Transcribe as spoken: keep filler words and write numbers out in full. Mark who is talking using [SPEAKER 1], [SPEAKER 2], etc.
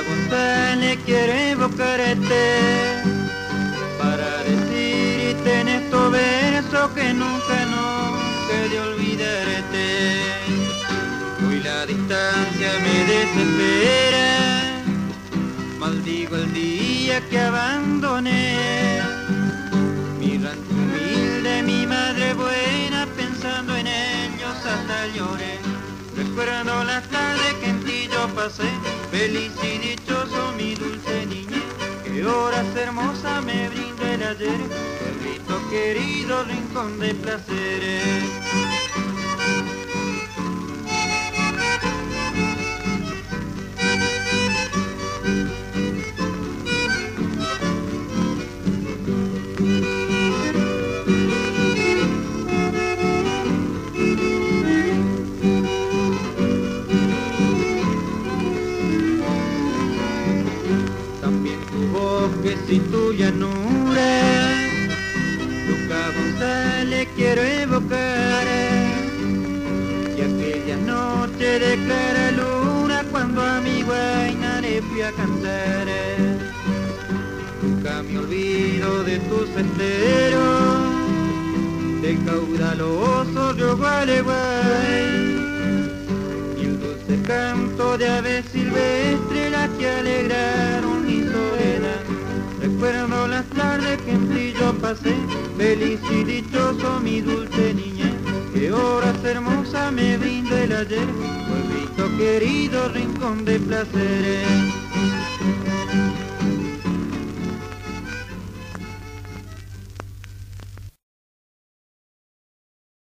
[SPEAKER 1] González quiero evocarte para decirte en estos versos que nunca, nunca he de olvidarte. Hoy la distancia me desespera, maldigo el día que abandoné mi rancho humilde, mi madre buena, pensando en ellos hasta lloré. Recuerdo las tardes que en ti yo pasé, feliz y dichoso mi dulce niñez. Qué horas hermosas me brinda el ayer, pueblito querido, rincón de placeres. Y tu llanura, Luca González quiero evocar, y aquella noche de clara luna cuando a mi guayna le fui a cantar. Nunca me olvido de tus senderos, del caudaloso río Gualeguay, y el dulce canto de aves silvestres, las que alegraron mi soledad. Recuerdo las tardes que en ti yo pasé, feliz y dichoso mi dulce niñez. Qué horas hermosas me brinda el ayer, pueblito querido, rincón de placeres.